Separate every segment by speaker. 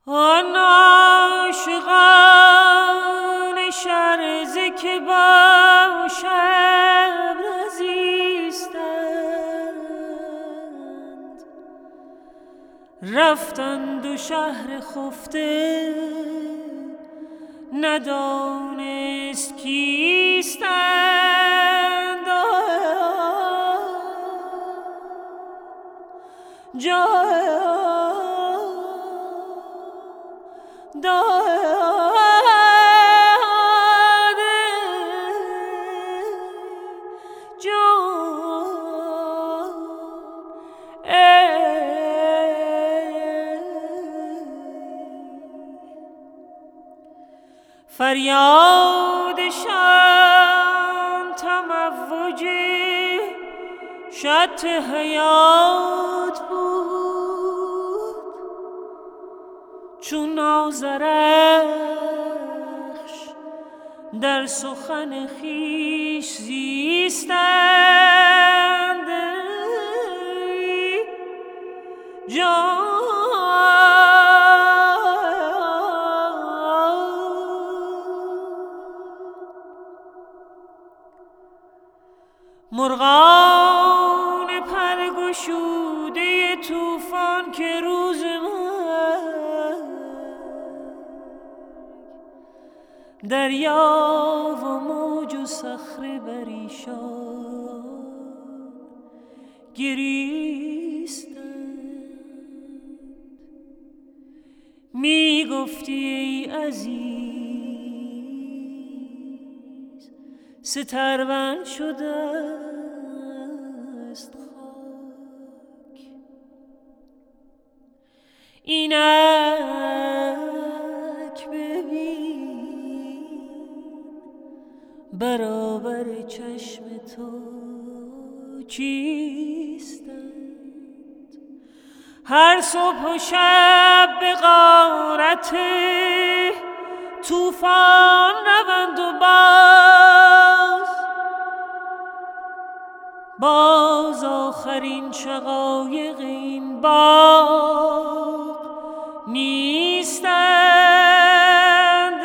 Speaker 1: آن عاشقان شرزه که با شب نزیستند، رفتند و شهر خفته ندانست کیستند. فریادشان تموج شط حیات بود، چون آذرخش در سخن خویش زیستند. مرغان پرگشوده طوفان که روز مرگ دریا و موج و صخره بر ایشان گریستند. می گفتی ای عزیز سترون شده است خاک، اینک ببین برابر چشم تو چیستند. هر صبح و شب به غارت طوفان روند و باز آخرین شقایق این باغ نیستند.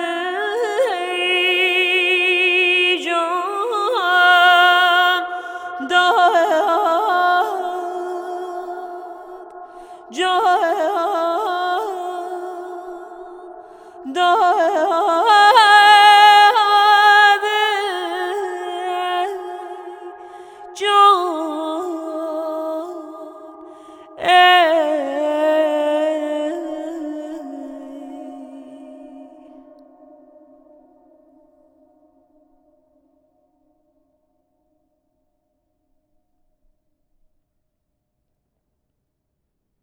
Speaker 1: ای جان داد